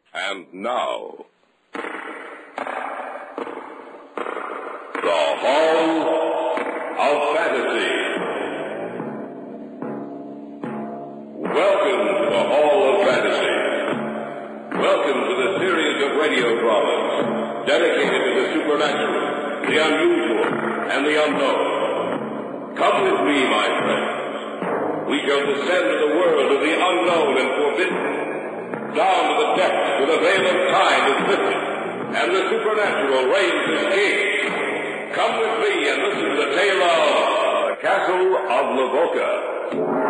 And now, the Hall of Fantasy. Welcome to the Hall of Fantasy. Welcome to the series of radio dramas dedicated to the supernatural, the unusual, and the unknown. Come with me, my friends. We shall descend to the world of the unknown and forbidden. Down to the depths where the veil of time is lifted, and the supernatural reigns as king. Come with me and listen to the tale of the Castle of Lavoca.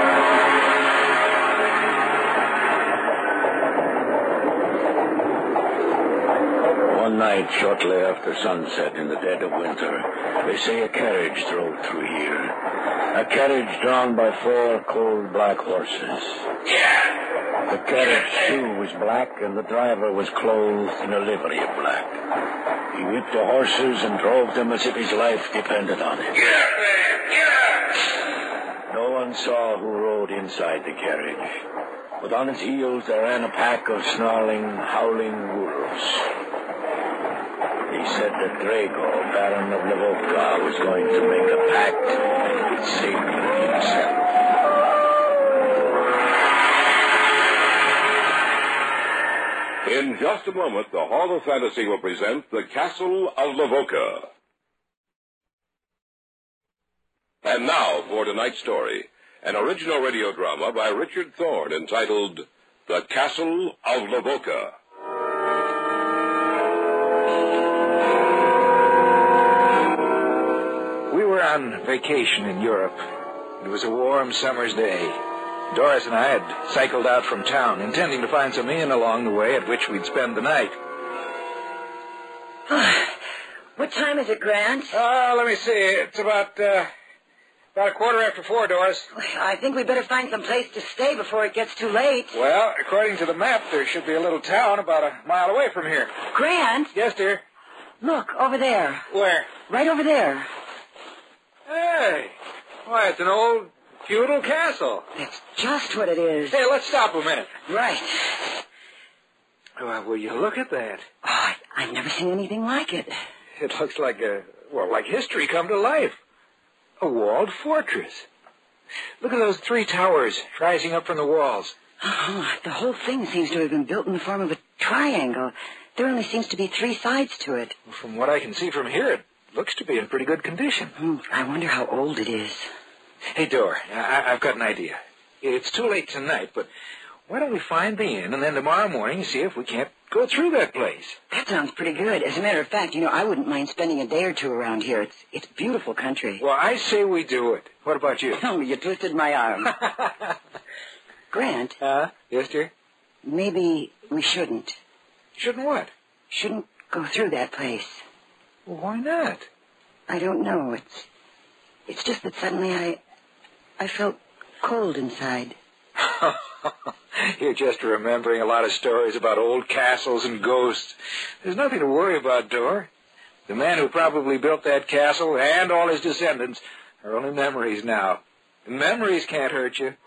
One night, shortly after sunset in the dead of winter, they say a carriage drove through here. A carriage drawn by 4 cold black horses. The carriage, too, was black, and the driver was clothed in a livery of black. He whipped the horses and drove them as if his life depended on it. Get up, man! Get up! No one saw who rode inside the carriage, but on its heels there ran a pack of snarling, howling wolves. He said that Drago, Baron of Lavoca, was going to make a pact with Satan himself. In just a moment, the Hall of Fantasy will present the Castle of Lavoca. And now for tonight's story, an original radio drama by Richard Thorne entitled The Castle of Lavoca. We were on vacation in Europe. It was a warm summer's day. Doris and I had cycled out from town, intending to find some inn along the way at which we'd spend the night. What time is it, Grant? Let me see. It's about a 4:15, Doris. I think we better find some place to stay before it gets too late. Well, according to the map, there should be a little town about a mile away from here. Grant? Yes, dear? Look, over there. Where? Right over there. Hey. Why, it's an old feudal castle. That's just what it is. Hey, let's stop a minute. Right. Well, will you look at that? Oh, I've never seen anything like it. It looks like like history come to life. A walled fortress. Look at those 3 towers rising up from the walls. Oh, the whole thing seems to have been built in the form of a triangle. There only seems to be 3 sides to it. Well, from what I can see from here, it looks to be in pretty good condition. I wonder how old it is. Hey, Dor, I've got an idea. It's too late tonight, but why don't we find the inn and then tomorrow morning see if we can't go through that place? That sounds pretty good. As a matter of fact, I wouldn't mind spending a day or 2 around here. It's beautiful country. Well, I say we do it. What about you? Oh, you twisted my arm. Grant? Yes, dear? Maybe we shouldn't. Shouldn't what? Shouldn't go through that place. Well, why not? I don't know. It's just that suddenly I felt cold inside. You're just remembering a lot of stories about old castles and ghosts. There's nothing to worry about, Dor. The man who probably built that castle and all his descendants are only memories now. And memories can't hurt you.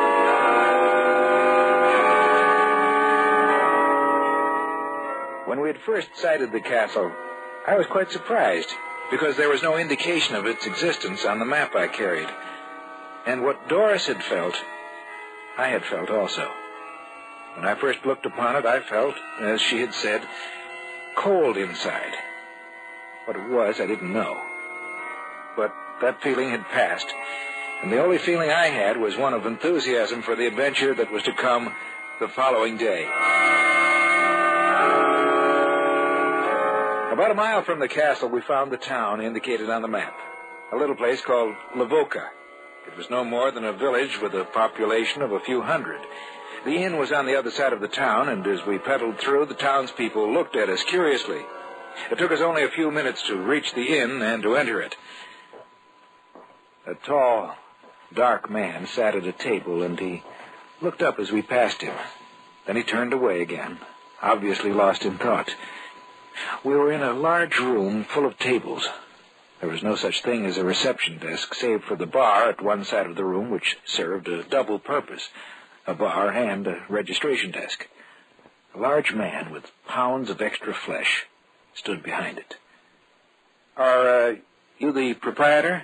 When we had first sighted the castle, I was quite surprised, because there was no indication of its existence on the map I carried. And what Doris had felt, I had felt also. When I first looked upon it, I felt, as she had said, cold inside. What it was, I didn't know. But that feeling had passed, and the only feeling I had was one of enthusiasm for the adventure that was to come the following day. About a mile from the castle, we found the town indicated on the map, a little place called Lavoca. It was no more than a village with a population of a few hundred. The inn was on the other side of the town, and as we pedaled through, the townspeople looked at us curiously. It took us only a few minutes to reach the inn and to enter it. A tall, dark man sat at a table, and he looked up as we passed him. Then he turned away again, obviously lost in thought. We were in a large room full of tables. There was no such thing as a reception desk, save for the bar at one side of the room, which served a double purpose, a bar and a registration desk. A large man with pounds of extra flesh stood behind it. Are you the proprietor?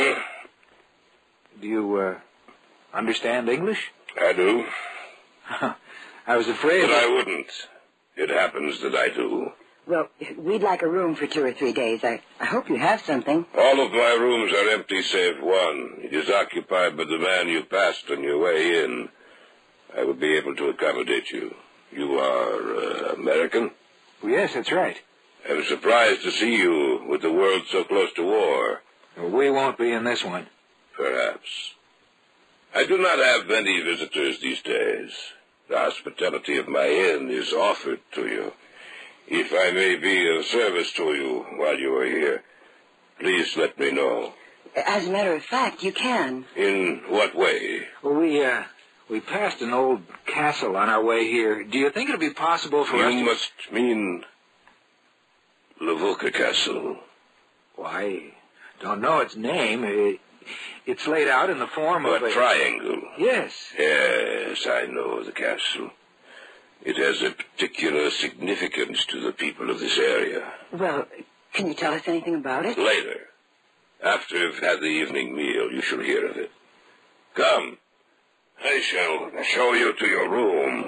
Do you understand English? I do. I was afraid... But I wouldn't. It happens that I do. Well, we'd like a room for 2 or 3 days. I hope you have something. All of my rooms are empty save one. It is occupied by the man you passed on your way in. I would be able to accommodate you. You are American? Yes, that's right. I'm surprised to see you with the world so close to war. We won't be in this one. Perhaps. I do not have many visitors these days. The hospitality of my inn is offered to you. If I may be of service to you while you are here, please let me know. As a matter of fact, you can. In what way? Well, we passed an old castle on our way here. Do you think it'll be possible for us to... You must mean Lavoca Castle. Why, don't know its name. It's laid out in the form of a triangle. Yes. Yes, I know the castle. It has a particular significance to the people of this area. Well, can you tell us anything about it? Later. After you've had the evening meal, you shall hear of it. Come. I shall show you to your room.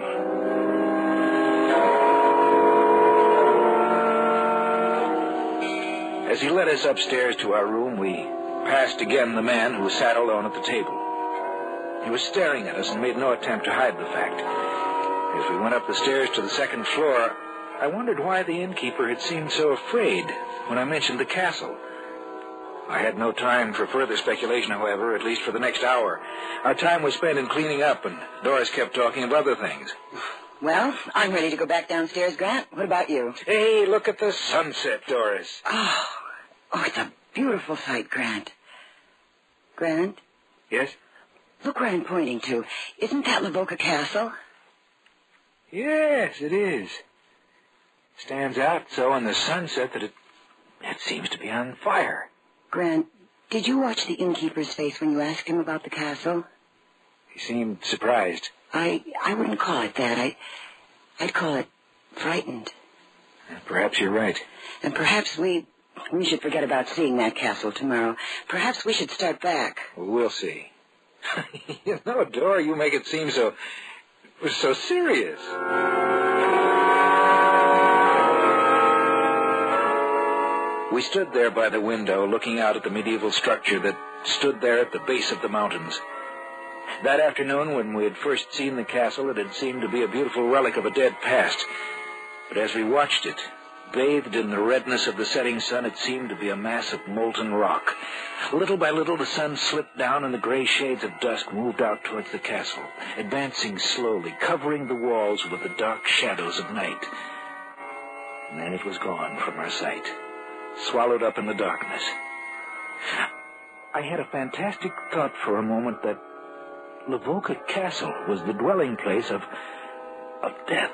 As he led us upstairs to our room, we passed again the man who sat alone at the table. He was staring at us and made no attempt to hide the fact. As we went up the stairs to the second floor, I wondered why the innkeeper had seemed so afraid when I mentioned the castle. I had no time for further speculation, however, at least for the next hour. Our time was spent in cleaning up, and Doris kept talking of other things. Well, I'm ready to go back downstairs, Grant. What about you? Hey, look at the sunset, Doris. Oh, it's a beautiful sight, Grant. Grant? Yes? Look where I'm pointing to. Isn't that Lavoca Castle? Yes, it is. Stands out so in the sunset that it seems to be on fire. Grant, did you watch the innkeeper's face when you asked him about the castle? He seemed surprised. I wouldn't call it that. I'd call it frightened. Perhaps you're right. And perhaps we should forget about seeing that castle tomorrow. Perhaps we should start back. We'll see. You know, Dora, you make it seem so serious. We stood there by the window, looking out at the medieval structure that stood there at the base of the mountains. That afternoon, when we had first seen the castle, it had seemed to be a beautiful relic of a dead past. But as we watched it, bathed in the redness of the setting sun, it seemed to be a mass of molten rock. Little by little, the sun slipped down, and the gray shades of dusk moved out towards the castle, advancing slowly, covering the walls with the dark shadows of night. And then it was gone from our sight, swallowed up in the darkness. I had a fantastic thought for a moment that Lavoca Castle was the dwelling place of death.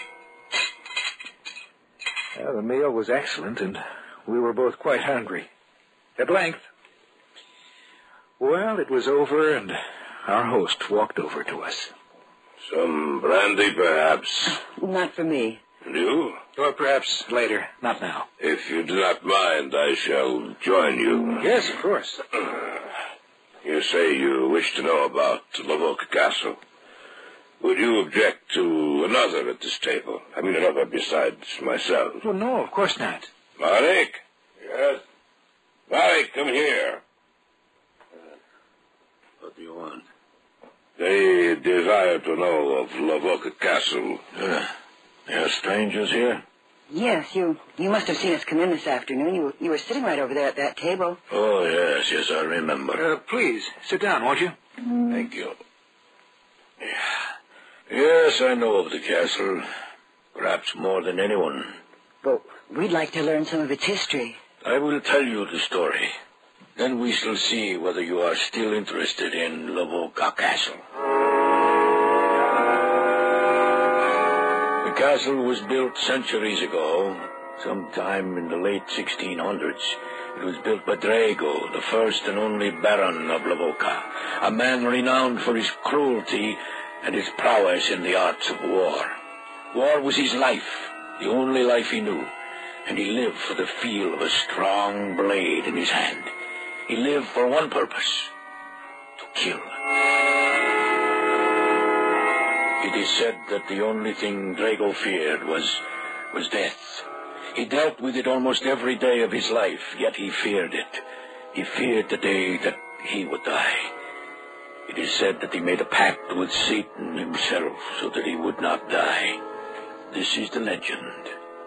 Well, the meal was excellent, and we were both quite hungry. At length, well, it was over, and our host walked over to us. Some brandy, perhaps? Not for me. You? Or perhaps later, not now. If you do not mind, I shall join you. Yes, of course. You say you wish to know about Lavoca Castle. Would you object to another at this table? I mean, another besides myself. Well, no, of course not. Marek? Yes? Marek, come here. What do you want? They desire to know of Lavoca Castle. There are strangers here? Yes, you must have seen us come in this afternoon. You were sitting right over there at that table. Oh, yes, I remember. Please, sit down, won't you? Thank you. Yes, I know of the castle. Perhaps more than anyone. But we'd like to learn some of its history. I will tell you the story. Then we shall see whether you are still interested in Lavoca Castle. The castle was built centuries ago, sometime in the late 1600s. It was built by Drago, the first and only Baron of Lavoca, a man renowned for his cruelty and his prowess in the arts of war. War was his life, the only life he knew, and he lived for the feel of a strong blade in his hand. He lived for one purpose: to kill. It is said that the only thing Drago feared was death. He dealt with it almost every day of his life, yet he feared it. He feared the day that he would die. It is said that he made a pact with Satan himself so that he would not die. This is the legend.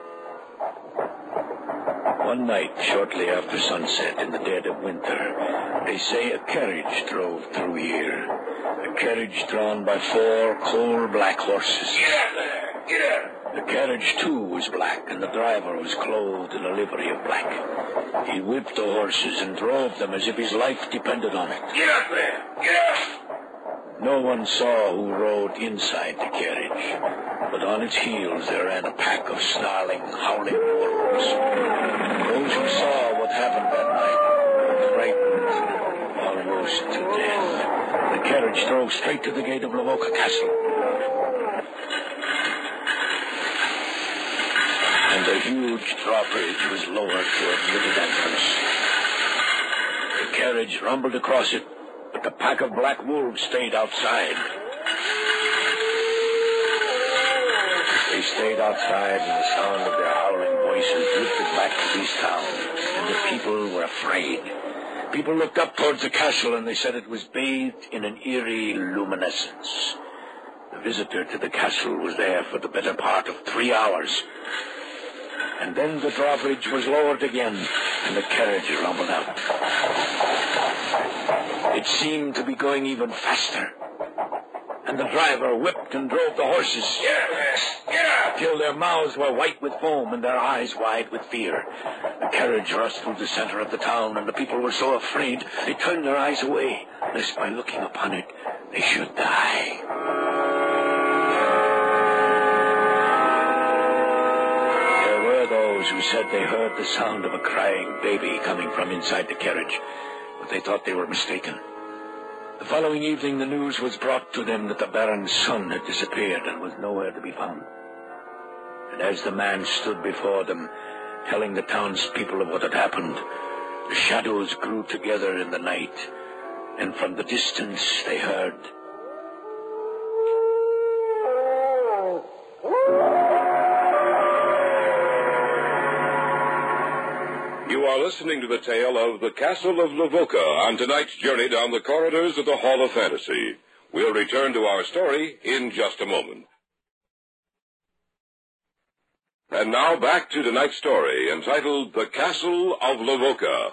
One night, shortly after sunset, in the dead of winter, they say a carriage drove through here. A carriage drawn by 4 coal-black horses. Get out there! Get out! The carriage, too, was black, and the driver was clothed in a livery of black. He whipped the horses and drove them as if his life depended on it. Get out there! Get out! No one saw who rode inside the carriage, but on its heels there ran a pack of snarling, howling wolves. Those who saw what happened that night were frightened almost to death. The carriage drove straight to the gate of Lavoca Castle. And a huge drawbridge was lowered to admit its entrance. The carriage rumbled across it, but the pack of black wolves stayed outside. They stayed outside, and the sound of their howling voices drifted back to this town, and the people were afraid. People looked up towards the castle, and they said it was bathed in an eerie luminescence. The visitor to the castle was there for the better part of 3 hours. And then the drawbridge was lowered again, and the carriage rumbled out. It seemed to be going even faster. And the driver whipped and drove the horses. Get out there! Get out! Till their mouths were white with foam and their eyes wide with fear. The carriage rushed through the center of the town, and the people were so afraid they turned their eyes away, lest by looking upon it they should die. There were those who said they heard the sound of a crying baby coming from inside the carriage, but they thought they were mistaken. The following evening, the news was brought to them that the Baron's son had disappeared and was nowhere to be found. And as the man stood before them, telling the townspeople of what had happened, the shadows grew together in the night, and from the distance they heard... You are listening to the tale of the Castle of Lavoca on tonight's journey down the corridors of the Hall of Fantasy. We'll return to our story in just a moment. And now back to tonight's story, entitled The Castle of Lavoca.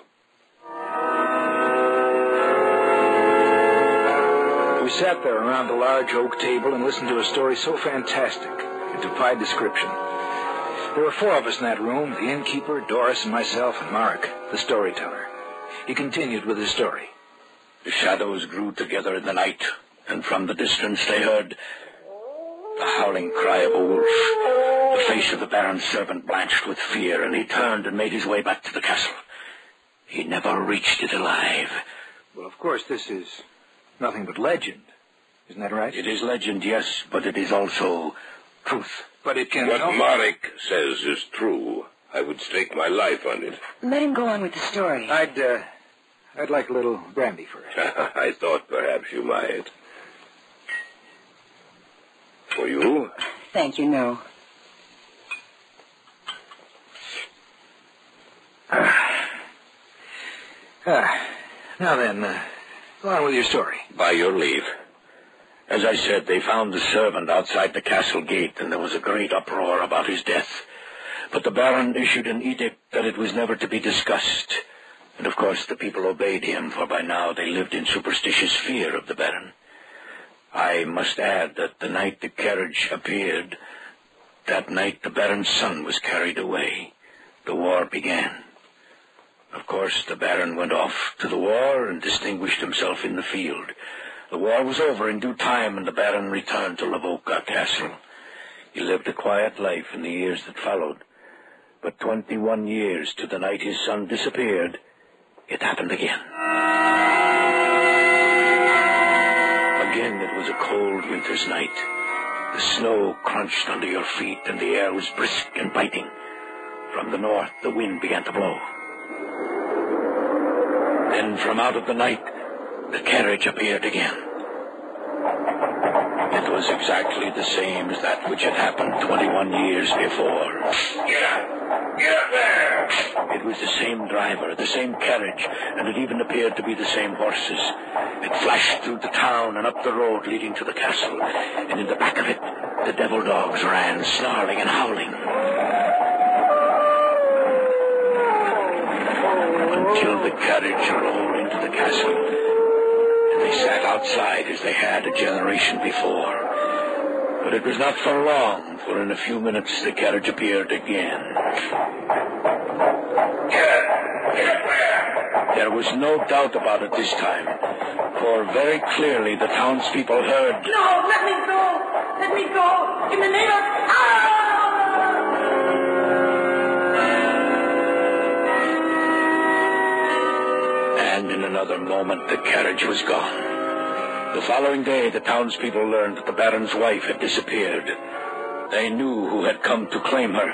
We sat there around a large oak table and listened to a story so fantastic it defied description. There were 4 of us in that room, the innkeeper, Doris, and myself, and Mark, the storyteller. He continued with his story. The shadows grew together in the night, and from the distance they heard the howling cry of a wolf. The face of the Baron's servant blanched with fear, and he turned and made his way back to the castle. He never reached it alive. Well, of course, this is nothing but legend. Isn't that right? It is legend, yes, but it is also truth. But it can... What Marek says is true. I would stake my life on it. Let him go on with the story. I'd like a little brandy first. I thought perhaps you might. For you? Thank you, no. Now then, go on with your story. By your leave. As I said, they found the servant outside the castle gate, and there was a great uproar about his death. But the Baron issued an edict that it was never to be discussed. And of course the people obeyed him, for by now they lived in superstitious fear of the Baron. I must add that the night the carriage appeared, that night the Baron's son was carried away. The war began. Of course, the Baron went off to the war and distinguished himself in the field. The war was over in due time, and the Baron returned to Lavoca Castle. He lived a quiet life in the years that followed. But 21 years to the night his son disappeared, it happened again. Again, it was a cold winter's night. The snow crunched under your feet, and the air was brisk and biting. From the north, the wind began to blow. Then from out of the night, the carriage appeared again. It was exactly the same as that which had happened 21 years before. Get up! Get up there! It was the same driver, the same carriage, and it even appeared to be the same horses. It flashed through the town and up the road leading to the castle, and in the back of it, the devil dogs ran, snarling and howling. Until the carriage rolled into the castle, and they sat outside as they had a generation before. But it was not for long, for in a few minutes the carriage appeared again. There was no doubt about it this time, for very clearly the townspeople heard... No, let me go! Let me go! In the name of... And in another moment the carriage was gone. The following day, the townspeople learned that the Baron's wife had disappeared. They knew who had come to claim her.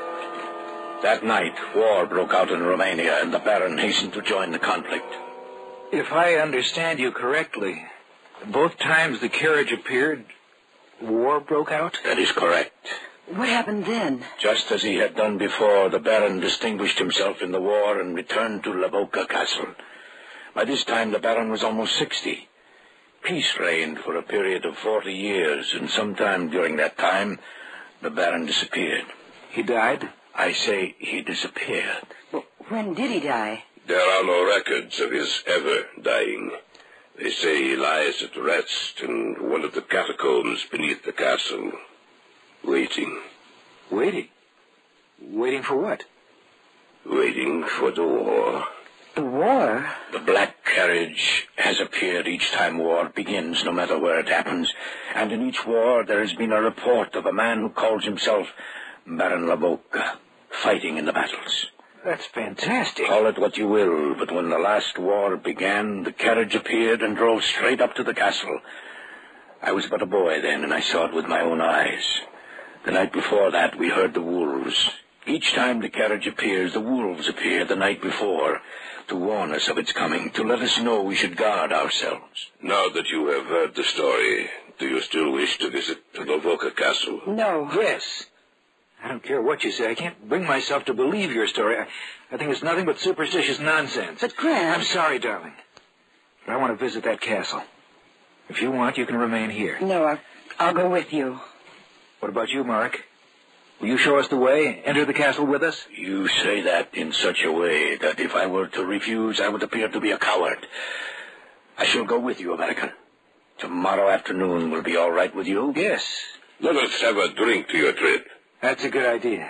That night, war broke out in Romania, and the Baron hastened to join the conflict. If I understand you correctly, both times the carriage appeared, war broke out? That is correct. What happened then? Just as he had done before, the Baron distinguished himself in the war and returned to Lavoca Castle. By this time, the Baron was almost 60. Peace reigned for a period of 40 years, and sometime during that time, the Baron disappeared. He died? I say he disappeared. Well, when did he die? There are no records of his ever dying. They say he lies at rest in one of the catacombs beneath the castle, waiting. Waiting? Waiting for what? Waiting for the war. The war? The black carriage has appeared each time war begins, no matter where it happens. And in each war there has been a report of a man who calls himself Baron Lavoca, fighting in the battles. That's fantastic. Call it what you will, but when the last war began, the carriage appeared and drove straight up to the castle. I was but a boy then, and I saw it with my own eyes. The night before that, we heard the wolves. Each time the carriage appears, the wolves appear the night before, to warn us of its coming, to let us know we should guard ourselves. Now that you have heard the story, do you still wish to visit Lavoca Castle? No. Yes. I don't care what you say. I can't bring myself to believe your story. I think it's nothing but superstitious nonsense. But, Grant... I'm sorry, darling. But I want to visit that castle. If you want, you can remain here. No, I'll go with you. What about you, Mark? Will you show us the way? Enter the castle with us? You say that in such a way that if I were to refuse, I would appear to be a coward. I shall go with you, American. Tomorrow afternoon will be all right with you? Yes. Let us have a drink to your trip. That's a good idea.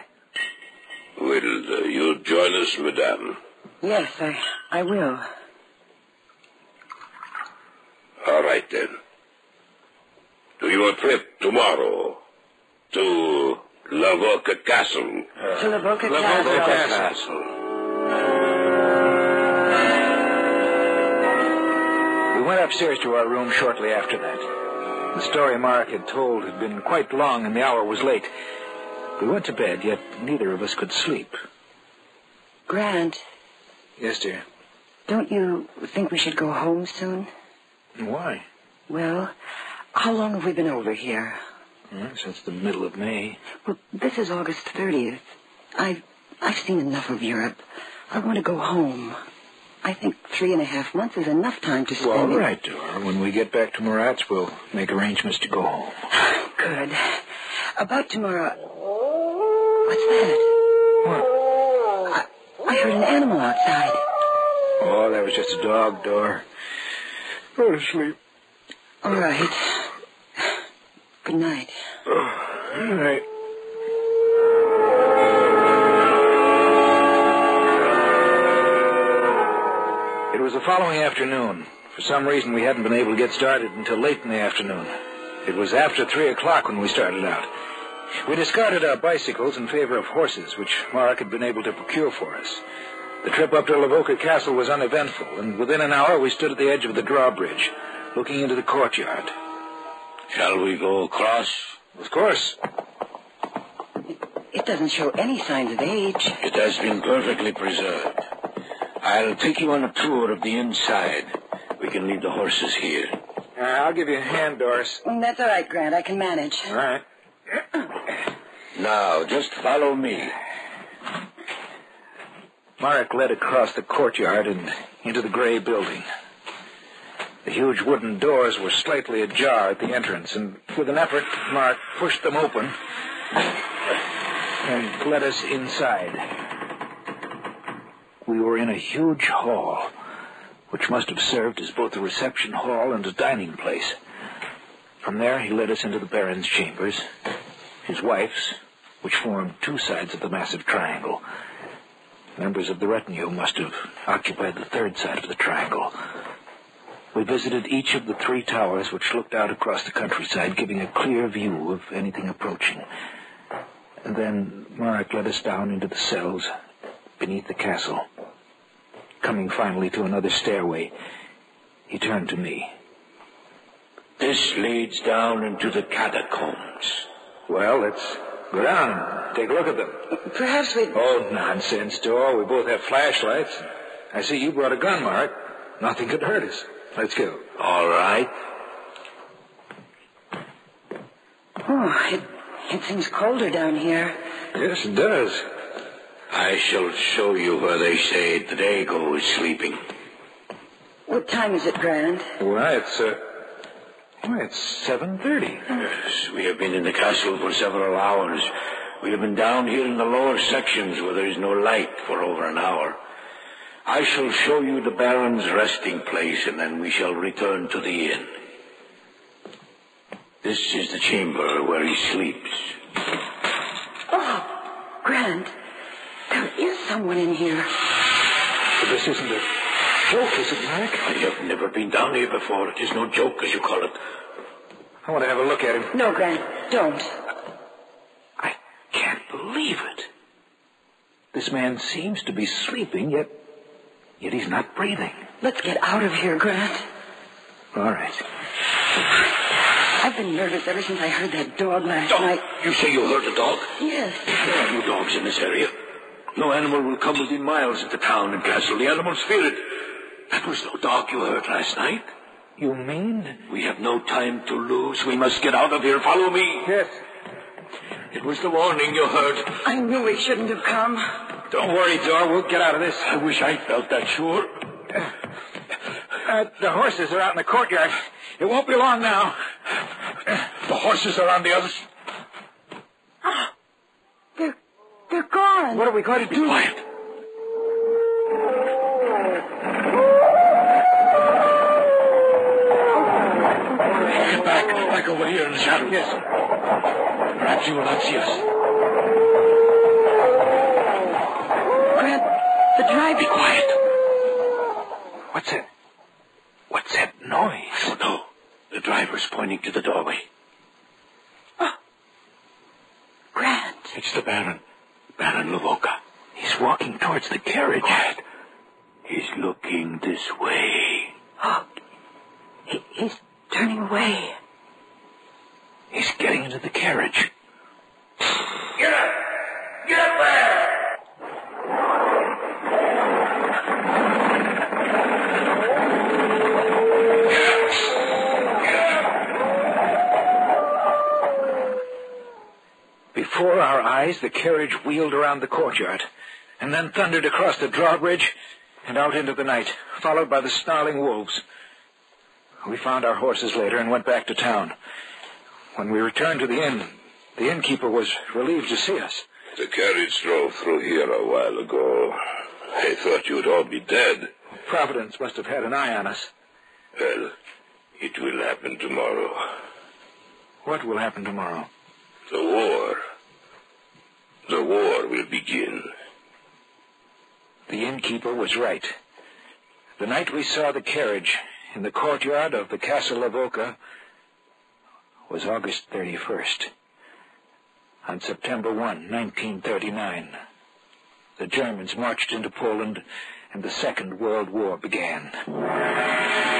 Will you join us, madame? Yes, I will. All right, then. To your trip tomorrow. To Lavoca Castle. To Lavoca Lavoca Castle. We went upstairs to our room shortly after that. The story Mark had told had been quite long, and the hour was late. We went to bed, yet neither of us could sleep. Grant. Yes, dear. Don't you think we should go home soon? Why? Well, how long have we been over here? Since the middle of May. Well, this is August 30th. I've seen enough of Europe. I want to go home. I think 3.5 months is enough time to spend... Well, all right, Dora. When we get back to Murat's, we'll make arrangements to go home. Good. About tomorrow... What's that? What? I heard an animal outside. Oh, that was just a dog, Dora. Go to sleep. All right. Good night. All right. It was the following afternoon. For some reason, we hadn't been able to get started until late in the afternoon. It was after 3 o'clock when we started out. We discarded our bicycles in favor of horses, which Mark had been able to procure for us. The trip up to Lavoca Castle was uneventful, and within an hour we stood at the edge of the drawbridge, looking into the courtyard. Shall we go across? Of course. It doesn't show any signs of age. It has been perfectly preserved. I'll take you on a tour of the inside. We can leave the horses here. I'll give you a hand, Doris. That's all right, Grant. I can manage. All right. Now, just follow me. Marek led across the courtyard and into the gray building. The huge wooden doors were slightly ajar at the entrance, and with an effort, Mark pushed them open and led us inside. We were in a huge hall, which must have served as both a reception hall and a dining place. From there, he led us into the Baron's chambers, his wife's, which formed two sides of the massive triangle. Members of the retinue must have occupied the third side of the triangle. We visited each of the three towers which looked out across the countryside, giving a clear view of anything approaching. And then Marek led us down into the cells beneath the castle. Coming finally to another stairway, he turned to me. This leads down into the catacombs. Well, let's go down and take a look at them. Perhaps we... Oh, nonsense, Dor. We both have flashlights. I see you brought a gun, Marek. Nothing could hurt us. Let's go. All right. Oh, it seems colder down here. Yes, it does. I shall show you where they say Drago is sleeping. What time is it, Grant? Well, it's 7:30. Yes, we have been in the castle for several hours. We have been down here in the lower sections where there is no light for over an hour. I shall show you the Baron's resting place, and then we shall return to the inn. This is the chamber where he sleeps. Oh, Grant, there is someone in here. But this isn't a joke, is it, Marek? I have never been down here before. It is no joke, as you call it. I want to have a look at him. No, Grant, don't. I can't believe it. This man seems to be sleeping, yet he's not breathing. Let's get out of here, Grant. All right. I've been nervous ever since I heard that dog last night. You say you heard a dog? Yes. There are no dogs in this area. No animal will come within miles of the town and castle. The animals fear it. That was no dog you heard last night. You mean? We have no time to lose. We must get out of here. Follow me. Yes. It was the warning you heard. I knew we shouldn't have come. Don't worry, Dor. We'll get out of this. I wish I felt that sure. The horses are out in the courtyard. It won't be long now. The horses are on the other side. They're gone. What are we going to do? Be quiet. Get back over here in the shadows. Yes. Perhaps you will not see us. Grant, the driver. Be quiet. What's that noise? I don't know. The driver's pointing to the doorway. Grant. It's the Baron. Baron Lavoka. He's walking towards the carriage. Quiet. He's looking this way. Oh, he's turning away. He's getting into the carriage. Get up! Get up there! Before our eyes, the carriage wheeled around the courtyard and then thundered across the drawbridge and out into the night, followed by the snarling wolves. We found our horses later and went back to town. When we returned to the inn, the innkeeper was relieved to see us. The carriage drove through here a while ago. I thought you'd all be dead. Providence must have had an eye on us. Well, it will happen tomorrow. What will happen tomorrow? The war. The war will begin. The innkeeper was right. The night we saw the carriage in the courtyard of the Castle Lavoka was August 31st. On September 1, 1939, the Germans marched into Poland and the Second World War began.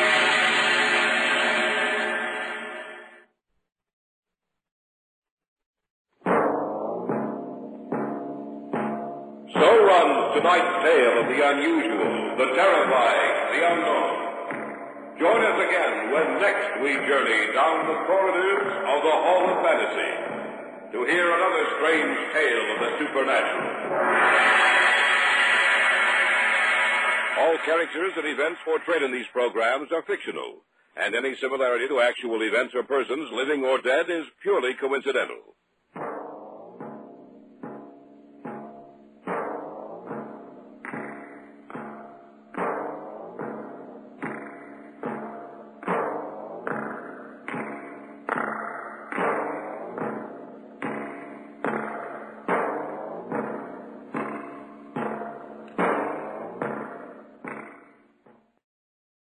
runs tonight's tale of the unusual, the terrifying, the unknown. Join us again when next we journey down the corridors of the Hall of Fantasy to hear another strange tale of the supernatural. All characters and events portrayed in these programs are fictional, and any similarity to actual events or persons, living or dead, is purely coincidental.